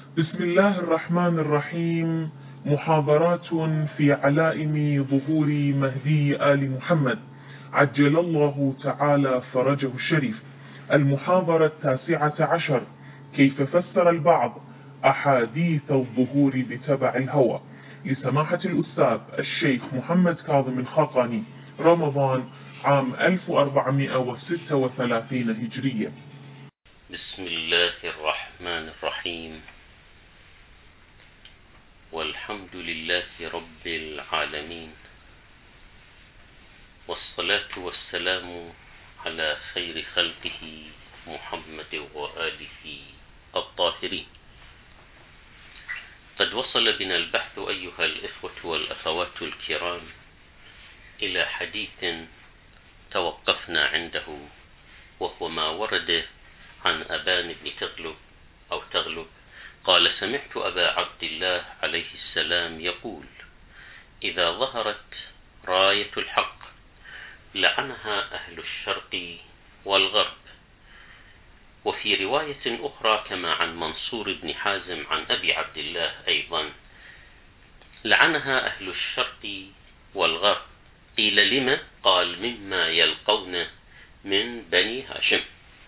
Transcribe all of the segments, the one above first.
بسم الله الرحمن الرحيم. محاضرات في علائم ظهور مهدي آل محمد عجل الله تعالى فرجه الشريف. المحاضرة 19، كيف فسر البعض أحاديث الظهور بتبع الهوى، لسماحة الأستاذ الشيخ محمد كاظم الخاقاني، رمضان عام 1436 هجرية. بسم الله الرحمن الرحيم، والحمد لله رب العالمين، والصلاة والسلام على خير خلقه محمد وآله الطاهرين. قد وصل بنا البحث أيها الإخوة والأخوات الكرام إلى حديث توقفنا عنده، وهو ما ورد عن أبان بن تغلب قال: سمعت أبا عبد الله عليه السلام يقول: إذا ظهرت راية الحق لعنها أهل الشرق والغرب. وفي رواية أخرى كما عن منصور بن حازم عن أبي عبد الله أيضا: لعنها أهل الشرق والغرب. قيل: لما؟ قال: مما يلقون من بني هاشم.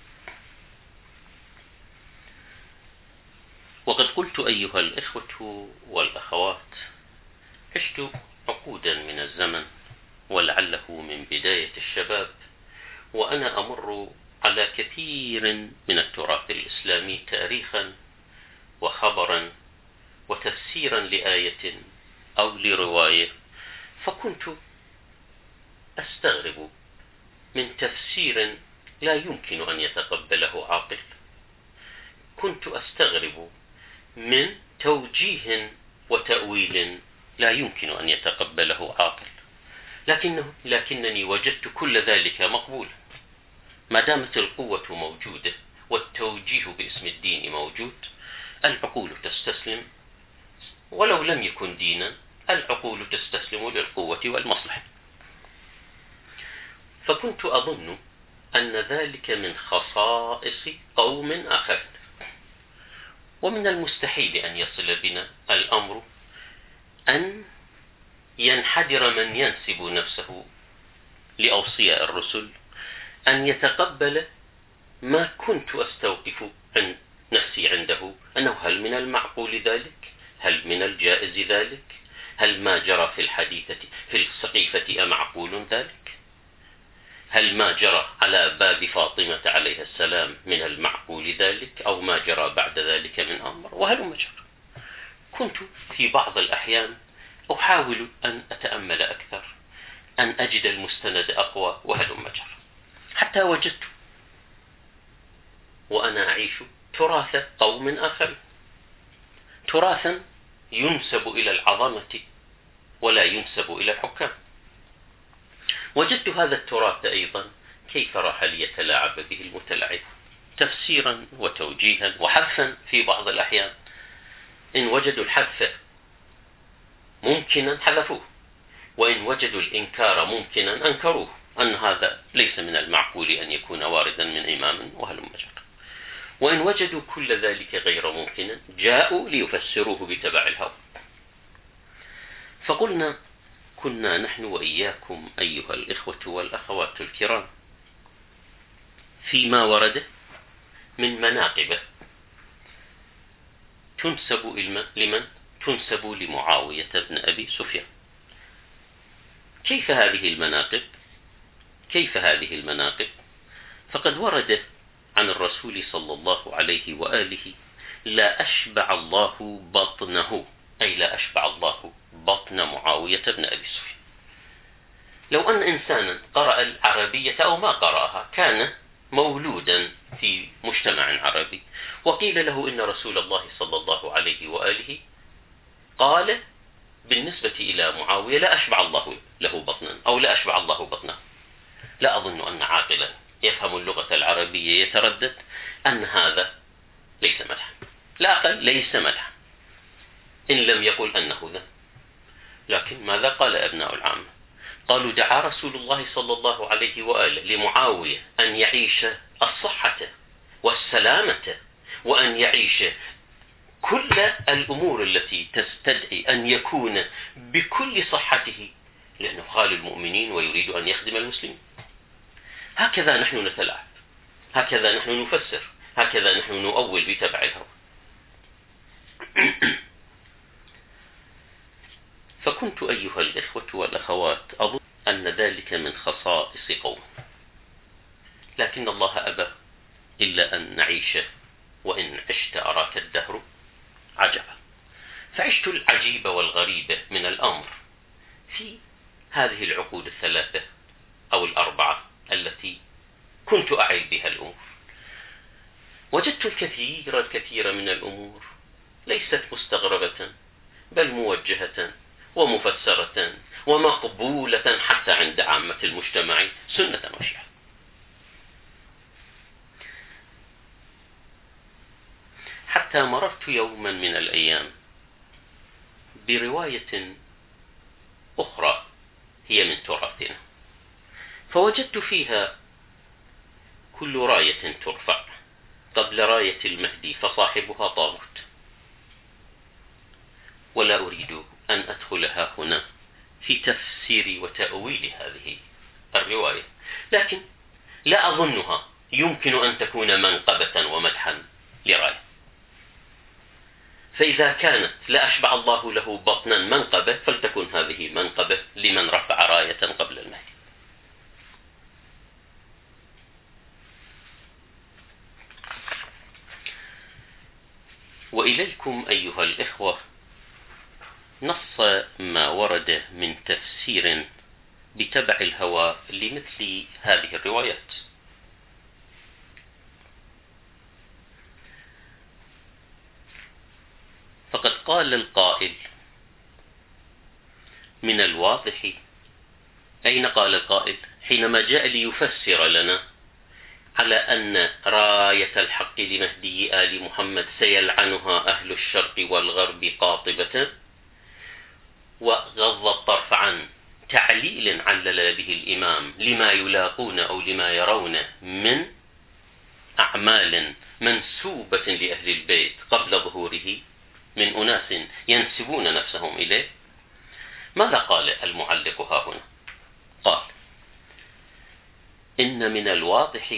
وقد قلت أيها الإخوة والأخوات: عشت عقودا من الزمن، ولعله من بداية الشباب، وأنا أمر على كثير من التراث الإسلامي تاريخا وخبرا وتفسيرا لآية أو لرواية، فكنت أستغرب من تفسير لا يمكن أن يتقبله عاقل، كنت أستغرب من توجيه وتأويل لا يمكن أن يتقبله عاقل، لكنني وجدت كل ذلك مقبولا ما دامت القوة موجودة والتوجيه باسم الدين موجود. العقول تستسلم، ولو لم يكن دينا العقول تستسلم للقوة والمصلحة. فكنت أظن أن ذلك من خصائص قوم آخرين، ومن المستحيل أن يصل بنا الأمر أن ينحدر من ينسب نفسه لأوصياء الرسل أن يتقبل ما كنت أستوقف عن نفسي عنده، أنه هل من المعقول ذلك؟ هل من الجائز ذلك؟ هل ما جرى في السقيفة أمعقول ذلك؟ هل ما جرى على باب فاطمة عليه السلام من المعقول ذلك، أو ما جرى بعد ذلك من أمر؟ وهلم جرى. كنت في بعض الأحيان أحاول أن أتأمل أكثر، أن أجد المستند أقوى، وهلم جرى، حتى وجدت وأنا أعيش تراث قوم آخر، تراثا ينسب إلى العظمة ولا ينسب إلى الحكام. وجدت هذا التراث أيضا كيف راح ليتلاعب به المتلاعب، تفسيرا وتوجيها وحذفا في بعض الأحيان. إن وجدوا الحذف ممكنا حذفوه، وإن وجدوا الإنكار ممكنا أنكروه، أن هذا ليس من المعقول أن يكون واردا من إمام، وهلم جرى. وإن وجدوا كل ذلك غير ممكن جاءوا ليفسروه بتبع الهوى. فقلنا: كنا نحن وإياكم أيها الإخوة والأخوات الكرام فيما ورد من مناقب تنسب لمن؟ تنسب لمعاوية بن أبي سفيان. كيف هذه المناقب؟ فقد ورد عن الرسول صلى الله عليه وآله: لا أشبع الله بطنه، أي لا أشبع الله بطن معاوية بن أبي سفيان. لو أن إنسانا قرأ العربية أو ما قرأها، كان مولودا في مجتمع عربي، وقيل له إن رسول الله صلى الله عليه وآله قال بالنسبة إلى معاوية: لا أشبع الله له بطنا، أو لا أشبع الله بطنه، لا أظن أن عاقلا يفهم اللغة العربية يتردد أن هذا ليس مدحا، لا أقل ليس مدحا، إن لم يقل أنه ذنب. لكن ماذا قال أبناء العامة؟ قالوا: دعا رسول الله صلى الله عليه وآله لمعاوية أن يعيش الصحة والسلامة، وأن يعيش كل الأمور التي تستدعي أن يكون بكل صحته، لأنه خال المؤمنين ويريد أن يخدم المسلمين. هكذا نحن نتلاعب، هكذا نحن نفسر، هكذا نحن نؤول بتبع الهوى. فكنت أيها الإخوة والأخوات أظن أن ذلك من خصائص قوم، لكن الله أبى إلا أن نعيش، وإن عشت أراك الدهر عجبا. فعشت العجيب والغريب من الأمر في هذه العقود الثلاثة أو الأربعة التي كنت أعي بها الأمور. وجدت الكثير من الأمور ليست مستغربة، بل موجهة ومفسرة ومقبولة حتى عند عامة المجتمع سنة ماشية. حتى مررت يوما من الأيام برواية أخرى هي من تراثنا، فوجدت فيها كل راية ترفع قبل راية المهدي فصاحبها طاغوت. ولا أريد أن أدخلها هنا في تفسير وتأويل هذه الرواية، لكن لا أظنها يمكن أن تكون منقبة ومدحا لراية. فإذا كانت لا أشبع الله له بطنا منقبة، فلتكن هذه منقبة لمن رفع راية قبل المهدي. وإليكم أيها الإخوة نص ما ورد من تفسير بتبع الهوى لمثل هذه الروايات. فقد قال القائل: من الواضح. أين قال القائل؟ حينما جاء ليفسر لنا على أن راية الحق لمهدي آل محمد سيلعنها أهل الشرق والغرب قاطبة، وغض الطرف عن تعليل علل به الإمام لما يلاقون أو لما يرون من أعمال منسوبة لأهل البيت قبل ظهوره من أناس ينسبون نفسهم إليه. ماذا قال المعلق ها هنا؟ قال: إن من الواضح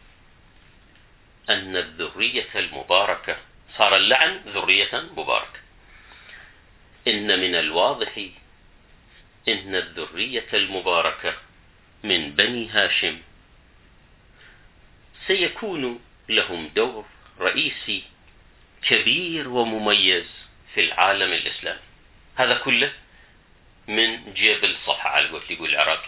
أن الذرية المباركة، صار اللعن ذرية مباركة، إن من الواضح إن الذرية المباركة من بني هاشم سيكون لهم دور رئيسي كبير ومميز في العالم الإسلامي. هذا كله من جيب الصفحة على قولة يقول العراقي.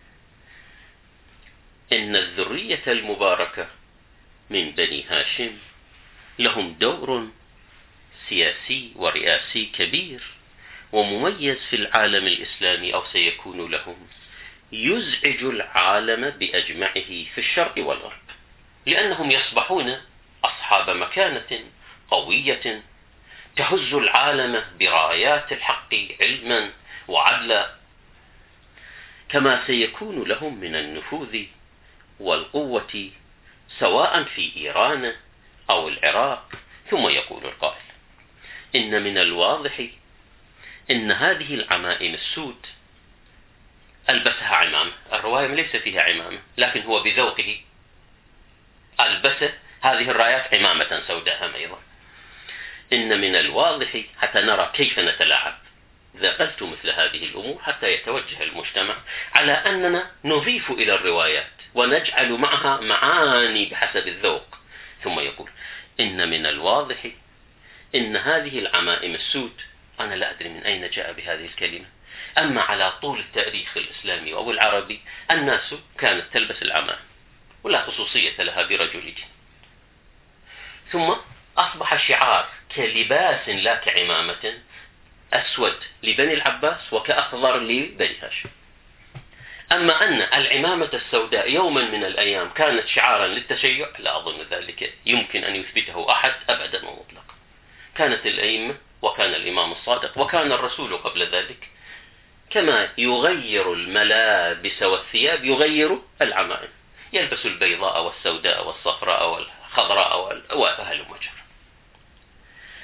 إن الذرية المباركة من بني هاشم لهم دور سياسي ورئاسي كبير ومميز في العالم الإسلامي، أو سيكون لهم، يزعج العالم بأجمعه في الشرق والغرب، لأنهم يصبحون أصحاب مكانة قوية تهز العالم برايات الحق علما وعدلا، كما سيكون لهم من النفوذ والقوة سواء في إيران أو العراق. ثم يقول القائل: إن من الواضح إن هذه العمائم السود ألبسها عمامة. الرواية ليس فيها عمامة، لكن هو بذوقه ألبس هذه الرايات عمامة سوداء أيضا. إن من الواضح، حتى نرى كيف نتلاعب إذا قلت مثل هذه الأمور، حتى يتوجه المجتمع على أننا نضيف إلى الروايات ونجعل معها معاني بحسب الذوق. ثم يقول: إن من الواضح إن هذه العمائم السود، أنا لا أدري من أين جاء بهذه الكلمة، أما على طول التاريخ الإسلامي أو العربي الناس كانت تلبس العمائم ولا خصوصية لها برجل دين، ثم أصبح شعار كلباس لا كعمامة أسود لبني العباس وكأخضر لبني هاشم. أما أن العمامة السوداء يوما من الأيام كانت شعارا للتشيع، لا أظن ذلك يمكن أن يثبته أحد أبدا ومطلقا. كانت الأئمة وكان الإمام الصادق وكان الرسول قبل ذلك، كما يغير الملابس والثياب يغير العمائم، يلبس البيضاء والسوداء والصفراء والخضراء وهلم جرا.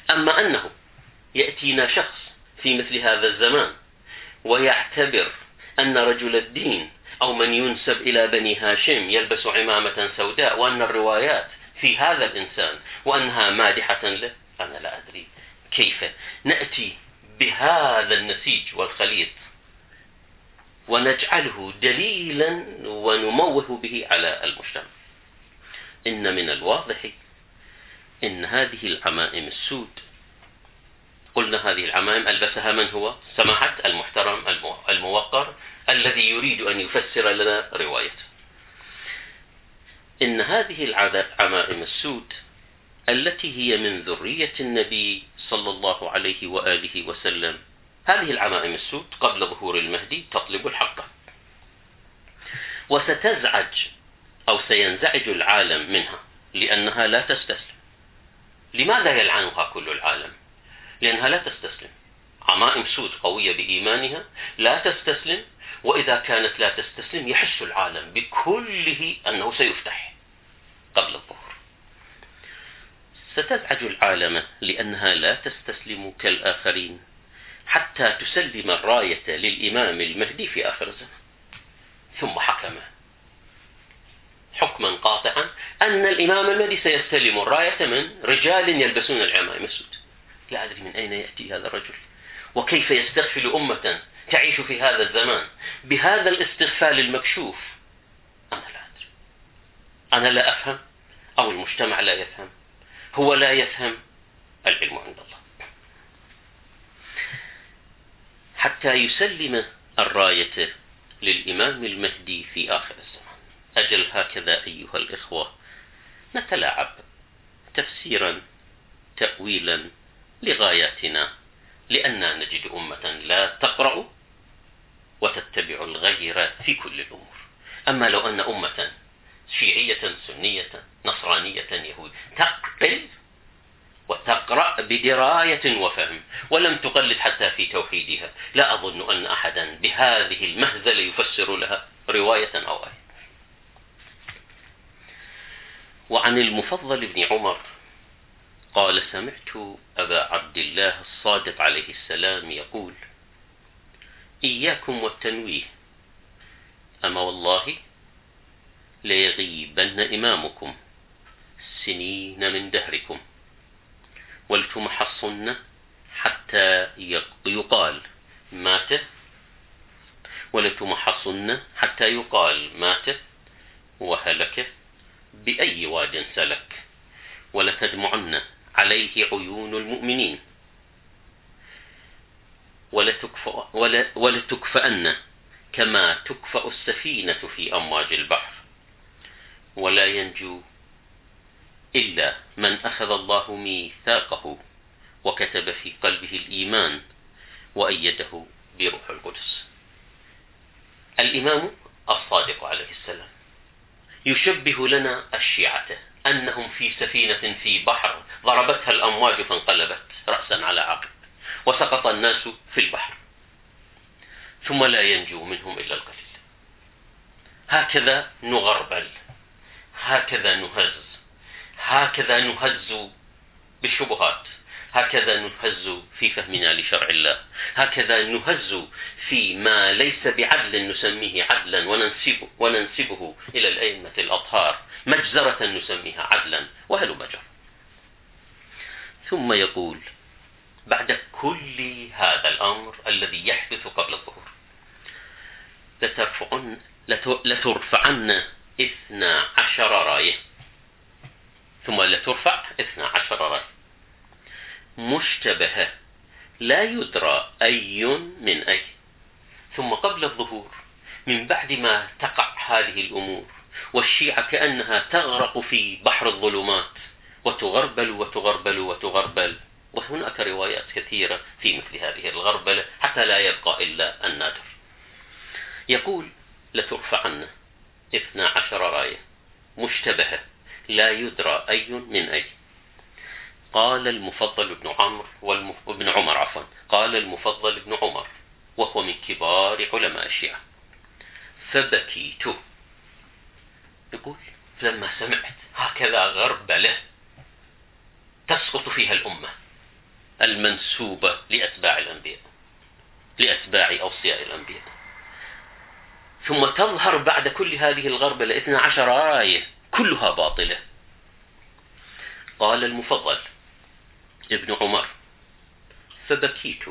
أما أنه يأتينا شخص في مثل هذا الزمان ويعتبر أن رجل الدين أو من ينسب إلى بني هاشم يلبس عمامة سوداء وأن الروايات في هذا الإنسان وأنها مادحة له، أنا لا أدري كيف نأتي بهذا النسيج والخليط ونجعله دليلا ونموه به على المجتمع. إن من الواضح إن هذه العمائم السود، قلنا هذه العمائم ألبسها من هو؟ سماحة المحترم الموقر الذي يريد أن يفسر لنا روايته. إن هذه العمائم السود التي هي من ذرية النبي صلى الله عليه وآله وسلم، هذه العمائم السود قبل ظهور المهدي تطلب الحق، وستزعج أو سينزعج العالم منها لأنها لا تستسلم. لماذا يلعنها كل العالم؟ لأنها لا تستسلم. عمائم سود قوية بإيمانها لا تستسلم، وإذا كانت لا تستسلم يحس العالم بكله أنه سيفتح قبل الظهور. ستزعج العالم لأنها لا تستسلم كالآخرين حتى تسلم الراية للإمام المهدي في آخر الزمان. ثم حكم حكما قاطعا أن الإمام المهدي سيستلم الراية من رجال يلبسون العمائم السود. لا أدري من أين يأتي هذا الرجل، وكيف يستغفل أمة تعيش في هذا الزمان بهذا الاستغفال المكشوف. أنا لا أدري، أنا لا أفهم، أو المجتمع لا يفهم، هو لا يفهم، العلم عند الله. حتى يسلم الراية للإمام المهدي في آخر الزمان. أجل هكذا أيها الإخوة نتلاعب تفسيرا تأويلا لغاياتنا، لأننا نجد أمة لا تقرأ وتتبع الغير في كل الأمور. أما لو أن أمة شيعية سنية نصرانية يهود تقبل وتقرأ بدراية وفهم ولم تقلد حتى في توحيدها، لا أظن أن أحدا بهذه المهزلة يفسر لها رواية أو آية. وعن المفضل بن عمر قال: سمعت أبا عبد الله الصادق عليه السلام يقول: إياكم والتنويه، أما والله ليغيبن إمامكم سنين من دهركم ولتمحصن حتى يقال مات، ولتمحصن حتى يقال مات وهلك بأي واد سلك، ولتدمعن عليه عيون المؤمنين، ولتكفأن كما تكفأ السفينة في أمواج البحر، ولا ينجو إلا من أخذ الله ميثاقه وكتب في قلبه الإيمان وأيده بروح القدس. الإمام الصادق عليه السلام يشبه لنا الشيعة أنهم في سفينة في بحر ضربتها الأمواج فانقلبت رأسا على عقب وسقط الناس في البحر، ثم لا ينجو منهم إلا القليل. هكذا نغربل، هكذا نهز بالشبهات، هكذا نهز في فهمنا لشرع الله، هكذا نهز في ما ليس بعدل نسميه عدلا وننسبه إلى الأئمة الأطهار، مجزرة نسميها عدلا، وهل مجر. ثم يقول بعد كل هذا الأمر الذي يحدث قبل الظهور: لترفعن 12 راية، ثم لترفع 12 راية مشتبهة لا يدرى أي من أي. ثم قبل الظهور من بعد ما تقع هذه الأمور والشيعة كأنها تغرق في بحر الظلمات وتغربل وتغربل وتغربل، وهناك روايات كثيرة في مثل هذه الغربلة حتى لا يبقى إلا النادر. يقول: لترفعن 12 راية مشتبهة لا يدرى أي من أي. قال المفضل بن عمر قال المفضل بن عمر وهو من كبار علماء الشيعة: فبكيت. يقول: لما سمعت هكذا غربلة تسقط فيها الأمة المنسوبة لأتباع الأنبياء، لأتباع أوصياء الأنبياء. ثم تظهر بعد كل هذه الغربلة 12 آية كلها باطلة. قال المفضل ابن عمر: فبكيت،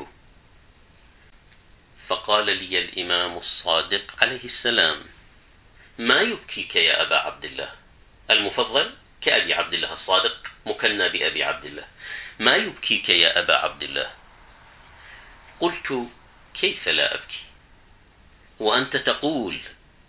فقال لي الإمام الصادق عليه السلام: ما يبكيك يا أبا عبد الله؟ المفضل كأبي عبد الله، الصادق مكنى بأبي عبد الله. ما يبكيك يا أبا عبد الله؟ قلت: كيف لا أبكي وأنت تقول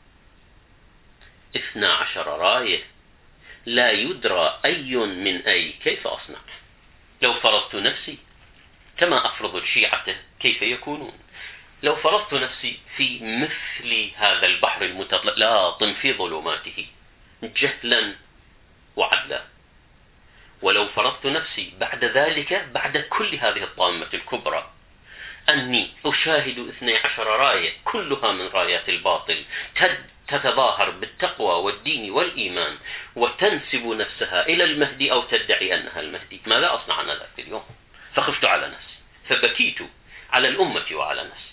12 راية لا يدرى أي من أي، كيف أصنع؟ لو فرضت نفسي كما أفرض الشيعة كيف يكونون، لو فرضت نفسي في مثل هذا البحر المتلاطم في ظلماته جهلا وعدلا، ولو فرضت نفسي بعد ذلك بعد كل هذه الطامة الكبرى أني أشاهد 12 راية كلها من رايات الباطل تتظاهر بالتقوى والدين والإيمان وتنسب نفسها إلى المهدي أو تدعي أنها المهدي، ماذا أصنع أنا ذاك اليوم؟ فخفت على نفسي، فبكيت على الأمة وعلى نفسي.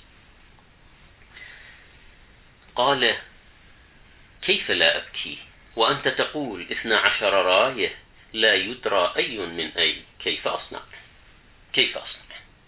قال: كيف لا أبكي وأنت تقول 12 راية لا يدرى أي من أي، كيف أصنع؟ كيف أصنع؟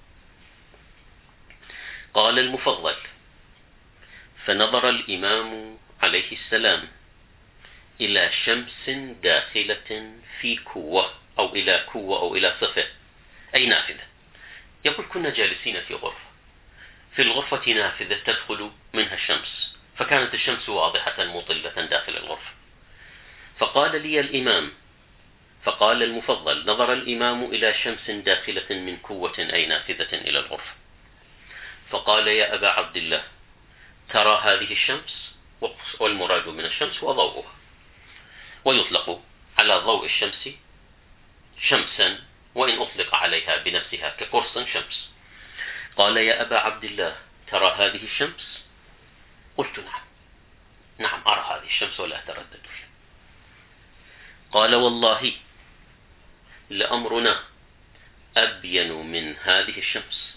قال المفضل: فنظر الإمام عليه السلام إلى شمس داخلة في كوة أو إلى كوة أو إلى صفة أي نافذة. يقول: كنا جالسين في غرفة، في الغرفة نافذة تدخل منها الشمس، فكانت الشمس واضحة مطلة داخل الغرفة. فقال لي الإمام، فقال المفضل: نظر الإمام إلى شمس داخلة من كوة أي نافذة إلى الغرفة، فقال: يا أبا عبد الله، ترى هذه الشمس؟ والمراد من الشمس وضوءها، ويطلق على ضوء الشمس شمسا وإن أطلق عليها بنفسها كقرص شمس. قال: يا أبا عبد الله، ترى هذه الشمس؟ قلت: نعم، نعم أرى هذه الشمس ولا أتردد فيها. قال: والله لأمرنا أبين من هذه الشمس.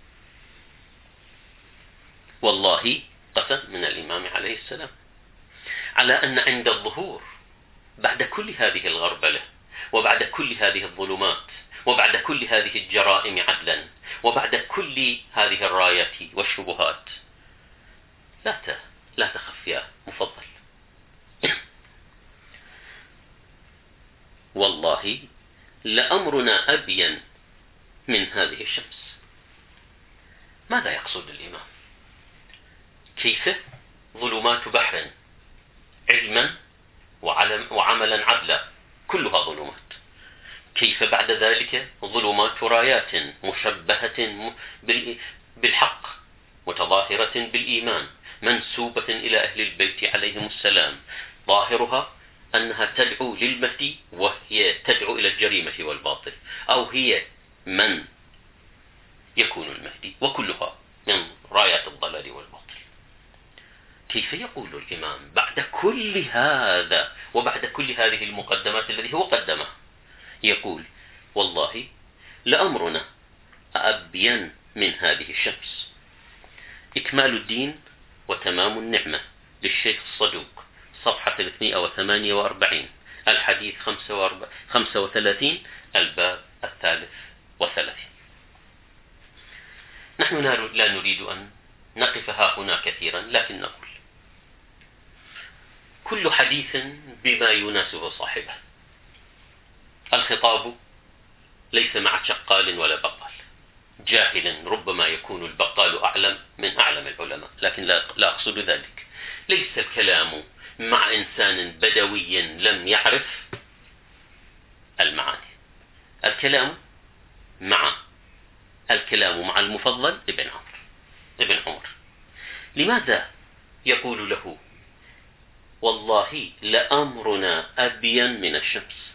والله قسم من الإمام عليه السلام على أن عند الظهور بعد كل هذه الغربلة وبعد كل هذه الظلمات وبعد كل هذه الجرائم عدلا وبعد كل هذه الرايات والشبهات لا تخف يا مفضل. والله لأمرنا أبين من هذه الشمس. ماذا يقصد الإمام؟ كيف ظلمات بحر علما وعملا عدلا كلها ظلمات، كيف بعد ذلك ظلمات رايات مشبهة بالحق متظاهرة بالإيمان منسوبة إلى أهل البيت عليهم السلام، ظاهرها أنها تدعو للمهدي وهي تدعو إلى الجريمة والباطل، أو هي من يكون المهدي، وكلها من رايات الضلال والباطل. كيف يقول الإمام بعد كل هذا وبعد كل هذه المقدمات التي هو قدمها يقول: والله لأمرنا أبين من هذه الشمس. إكمال الدين وتمام النعمة للشيخ الصدوق، صفحة 248، الحديث 35، الباب 33. نحن لا نريد أن نقف هنا كثيرا، لكن نقول: كل حديث بما يناسب صاحبه. الخطاب ليس مع شقال ولا بقال، جاهل ربما يكون البقال أعلم من أعلم العلماء، لكن لا أقصد ذلك. ليس الكلام مع إنسان بدوي لم يعرف المعاني. الكلام مع المفضل ابن عمر. لماذا يقول له: والله لأمرنا أبين من الشمس؟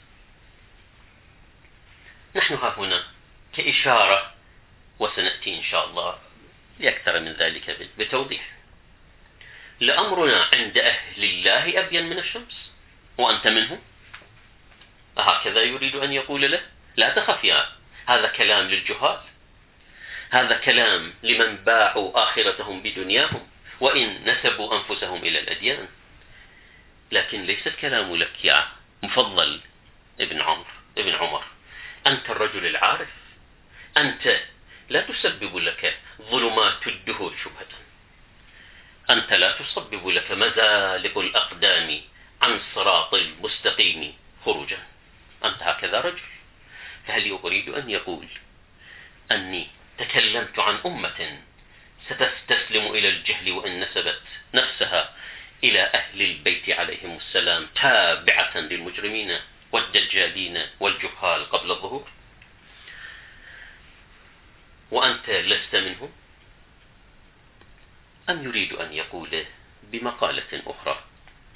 نحن هنا كإشارة، وسنأتي إن شاء الله لأكثر من ذلك بتوضيح. لأمرنا عند أهل الله أبين من الشمس وأنت منهم؟ هكذا يريد أن يقول له: لا تخف يا، هذا كلام للجهال، هذا كلام لمن باعوا آخرتهم بدنياهم وإن نسبوا أنفسهم إلى الأديان، لكن ليس الكلام لك يا مفضل ابن عمر. أنت الرجل العارف، أنت لا تسبب لك ظلمات الدهور شبهة، أنت لا تسبب لك مزالق الأقدام عن صراط المستقيم خروجا، أنت هكذا رجل. فهل أريد أن يقول أني تكلمت عن أمة ستستسلم إلى الجهل وإن نسبت نفسها إلى أهل البيت عليهم السلام تابعة للمجرمين والدجالين والجهال قبل الظهور، وأنت لست منهم؟ أم يريد أن يقول بمقالة أخرى،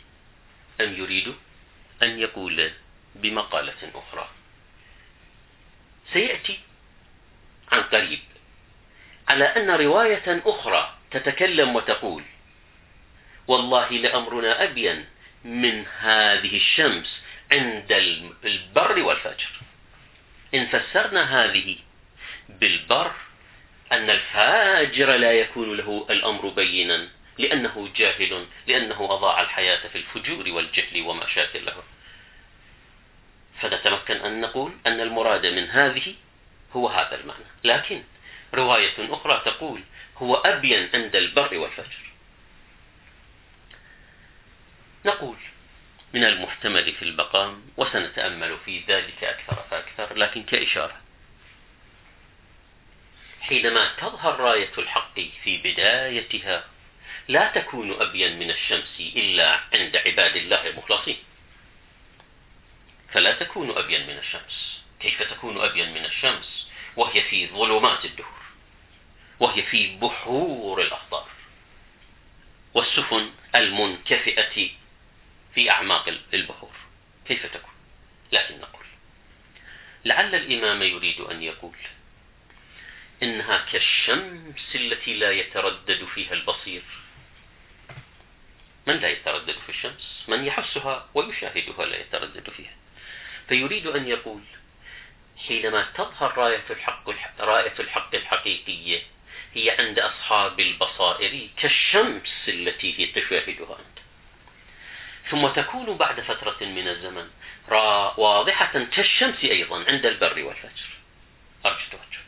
سيأتي عن قريب على أن رواية أخرى تتكلم وتقول والله لأمرنا أبين من هذه الشمس عند البر والفجر. إن فسرنا هذه بالبر أن الفاجر لا يكون له الأمر بينا لأنه جاهل، لأنه أضاع الحياة في الفجور والجهل وما شاكل له، فنتمكن أن نقول أن المراد من هذه هو هذا المعنى. لكن رواية أخرى تقول هو أبين عند البر والفجر. نقول من المحتمل في المقام، وسنتأمل في ذلك أكثر فأكثر، لكن كإشارة، حينما تظهر راية الحق في بدايتها لا تكون أبين من الشمس إلا عند عباد الله المخلصين، فلا تكون أبين من الشمس. كيف تكون أبين من الشمس وهي في ظلمات الدهور، وهي في بحور الأخطار والسفن المنكفئة في أعماق البحور؟ كيف تكون؟ لكن نقول لعل الإمام يريد أن يقول إنها كالشمس التي لا يتردد فيها البصير. من لا يتردد في الشمس؟ من يحسها ويشاهدها لا يتردد فيها. فيريد أن يقول حينما تظهر راية الحق الحقيقية هي عند أصحاب البصائر كالشمس التي هي تشاهدها أنت، ثم تكون بعد فترة من الزمن واضحة كالشمس أيضا عند البر والفجر. أرجو توجه.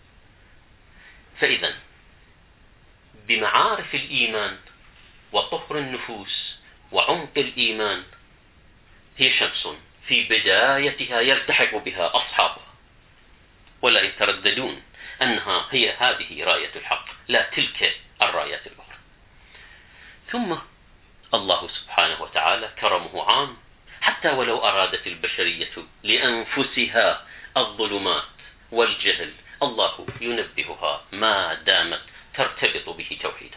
فإذا بمعارف الإيمان وطهر النفوس وعمق الإيمان هي شمس في بدايتها يلتحق بها أصحابها ولا يترددون أنها هي هذه راية الحق، لا تلك الرايات الأخرى. ثم الله سبحانه وتعالى كرمه عام، حتى ولو أرادت البشرية لأنفسها الظلمات والجهل الله ينبهها ما دامت ترتبط به توحيدا.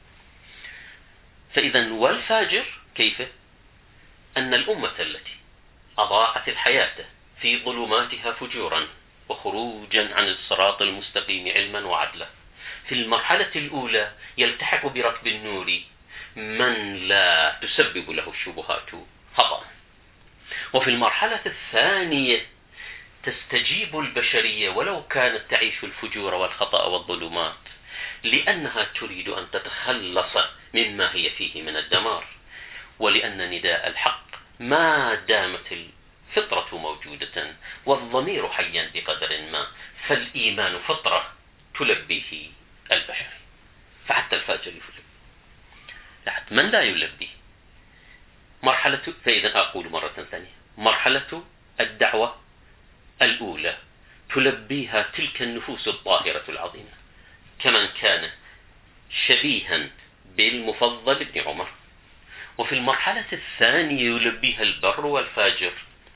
فإذا والفاجر كيف؟ أن الأمة التي أضاعت الحياة في ظلماتها فجورا وخروجا عن الصراط المستقيم علما وعدلا، في المرحلة الأولى يلتحق بركب النور من لا تسبب له الشبهات خطأ، وفي المرحلة الثانية تستجيب البشرية ولو كانت تعيش الفجور والخطأ والظلمات لأنها تريد أن تتخلص مما هي فيه من الدمار، ولأن نداء الحق ما دامت الفطرة موجودة والضمير حيا بقدر ما، فالإيمان فطرة تلبيه البشر، فحتى الفاجر يلبي، حتى من لا يلبي. فإذا أقول مرة ثانية، مرحلة الدعوة الأولى تلبيها تلك النفوس الطاهرة العظيمة كمن كان شبيها بالمفضل ابن عمر، وفي المرحلة الثانية يلبيها البر والفاجر،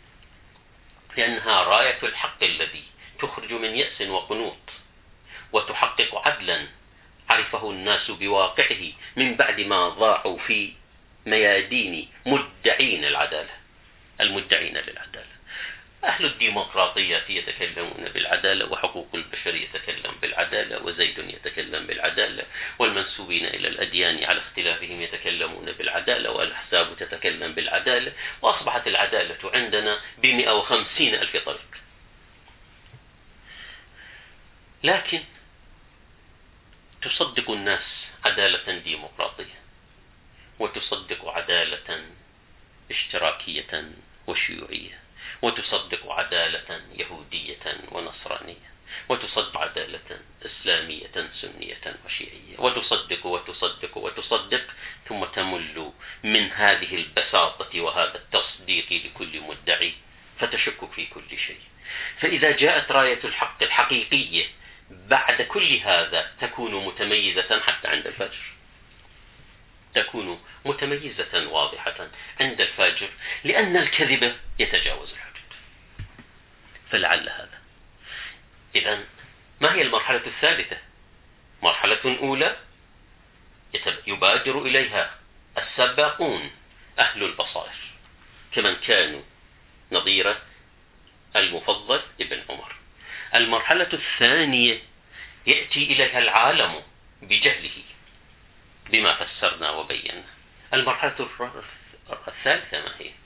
لأنها راية الحق الذي تخرج من يأس وقنوط وتحقق عدلا عرفه الناس بواقعه من بعد ما ضاعوا في ميادين مدعين العدالة، المدعين للعدالة. أهل الديمقراطية يتكلمون بالعدالة، وحقوق البشر يتكلم بالعدالة، وزيد يتكلم بالعدالة، والمنسوبين إلى الأديان على اختلافهم يتكلمون بالعدالة، والأحزاب تتكلم بالعدالة، وأصبحت العدالة عندنا ب150,000 طريق. لكن تصدق الناس عدالة ديمقراطية، وتصدق عدالة اشتراكية وشيوعية، وتصدق عدالة يهودية ونصرانية، وتصدق عدالة إسلامية سنية وشيعية، وتصدق وتصدق وتصدق، ثم تمل من هذه البساطة وهذا التصديق لكل مدعي فتشك في كل شيء. فإذا جاءت راية الحق الحقيقية بعد كل هذا تكون متميزة حتى عند الفجر، تكون متميزة واضحة عند الفجر، لأن الكذب يتجاوز الحدود. فلعل هذا. إذن ما هي المرحلة الثالثة؟ مرحلة أولى يبادر إليها السباقون أهل البصائر كمن كانوا نظير المفضل ابن عمر. المرحلة الثانية يأتي إليها العالم بجهله بما فسرنا وبينا. المرحلة الثالثة ما هي؟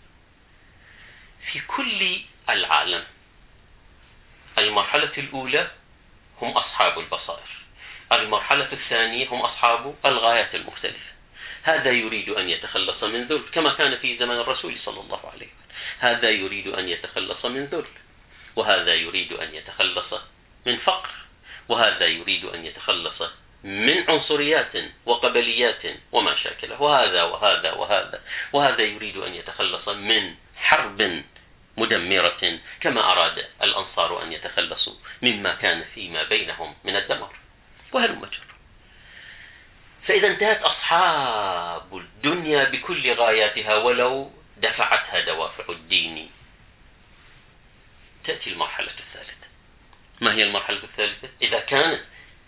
في كل العالم المرحلة الأولى هم أصحاب البصائر، المرحلة الثانية هم أصحاب الغايات المختلفة. هذا يريد أن يتخلص من ذل كما كان في زمن الرسول صلى الله عليه وسلم، هذا يريد أن يتخلص من ذل، وهذا يريد أن يتخلص من فقر، وهذا يريد أن يتخلص من عنصريات وقبليات وما شاكله، وهذا وهذا وهذا، وهذا يريد أن يتخلص من حرب مدمرة كما أراد الأنصار أن يتخلصوا مما كان فيما بينهم من الدمار، وهلم جرا. فإذا انتهت أصحاب الدنيا بكل غاياتها ولو دفعتها دوافع الدين، تأتي المرحلة الثالثة. ما هي المرحلة الثالثة؟ إذا كان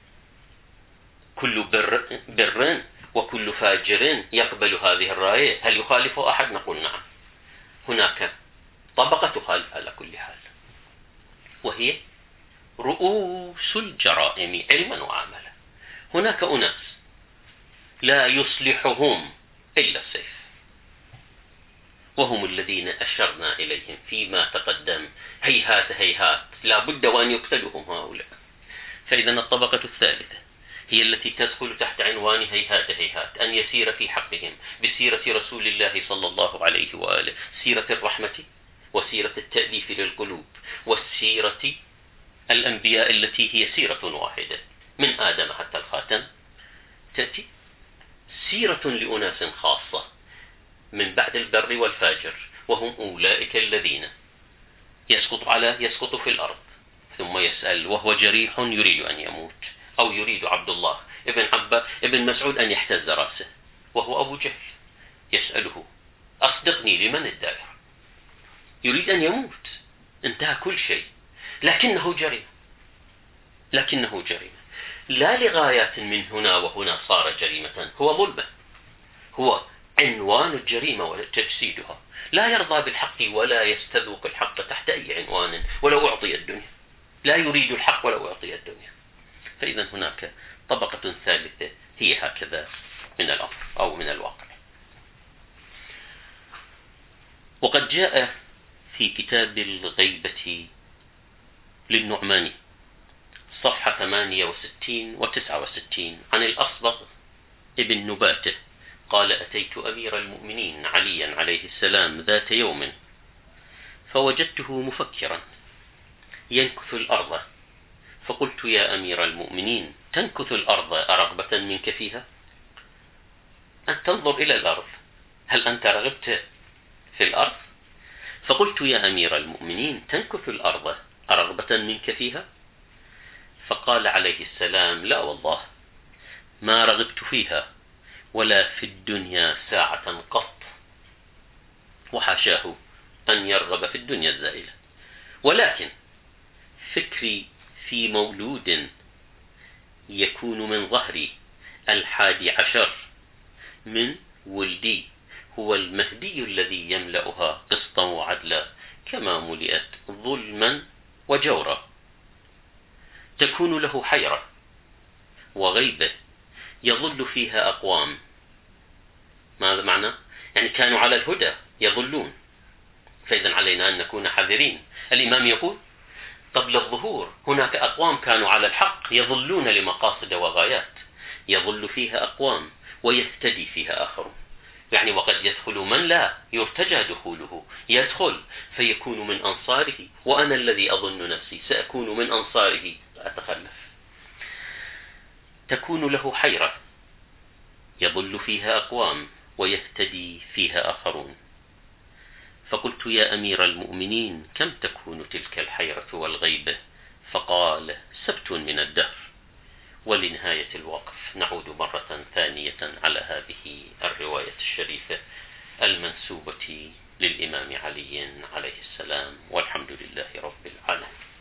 كل بر وكل فاجر يقبل هذه الراية، هل يخالف أحد؟ نقول نعم. هناك طبقة تخالف على كل حال، وهي رؤوس الجرائم علما وعملا. هناك أناس لا يصلحهم إلا السيف، وهم الذين أشرنا إليهم فيما تقدم. هيهات هيهات، لا بد وأن يقتلهم هؤلاء. فإذا الطبقة الثالثة هي التي تدخل تحت عنوان هيهات هيهات أن يسير في حقهم بسيرة رسول الله صلى الله عليه وآله، سيرة الرحمة وسيرة التأليف للقلوب، والسيرة الأنبياء التي هي سيرة واحدة من آدم حتى الخاتم. تأتي سيرة لأناس خاصة من بعد البر والفاجر، وهم أولئك الذين يسقط في الأرض ثم يسأل وهو جريح يريد أن يموت، أو يريد عبد الله ابن مسعود أن يحتز رأسه وهو أبو جهل، يسأله أصدقني لمن الدائرة، يريد أن يموت، انتهى كل شيء، لكنه جريمة لا لغايات من هنا وهنا صار جريمة، هو ظلمة، هو عنوان الجريمة وتجسيدها، لا يرضى بالحق ولا يستذوق الحق تحت أي عنوان ولو أعطي الدنيا، لا يريد الحق ولو أعطي الدنيا. فإذا هناك طبقة ثالثة هي هكذا من الأمر أو من الواقع. وقد جاء في كتاب الغيبة للنعماني صفحة 68 و69 عن الأصبغ ابن نباته قال: أتيت أمير المؤمنين عليا عليه السلام ذات يوم فوجدته مفكرا ينكث الأرض، فقلت: يا أمير المؤمنين، تنكث الأرض أرغبة منك فيها؟ أن تنظر إلى الأرض، هل أنت رغبت في الأرض؟ فقلت: يا أمير المؤمنين، تنكث الأرض أرغبة منك فيها؟ فقال عليه السلام: لا والله، ما رغبت فيها ولا في الدنيا ساعة قط. وحاشاه أن يرغب في الدنيا الزائلة، ولكن فكري في مولود يكون من ظهري 11 من ولدي هو المهدي الذي يملأها قسطا وعدلا، كما ملئت ظلما وجورا، تكون له حيرة وغيبة يظل فيها أقوام. ماذا معنى؟ يعني كانوا على الهدى يظلون، فإذا علينا أن نكون حذرين. الإمام يقول: قبل الظهور هناك أقوام كانوا على الحق يظلون لمقاصد وغايات، يظل فيها أقوام ويهتدي فيها آخرون. يعني وقد يدخل من لا يرتجى دخوله، يدخل فيكون من أنصاره، وأنا الذي أظن نفسي سأكون من أنصاره أتخلف. تكون له حيرة يضل فيها أقوام ويهتدي فيها آخرون. فقلت يا أمير المؤمنين كم تكون تلك الحيرة والغيبة؟ فقال سبت من الدهر. ولنهاية الوقف نعود مرة ثانية على هذه الرواية الشريفة المنسوبة للإمام علي عليه السلام، والحمد لله رب العالمين.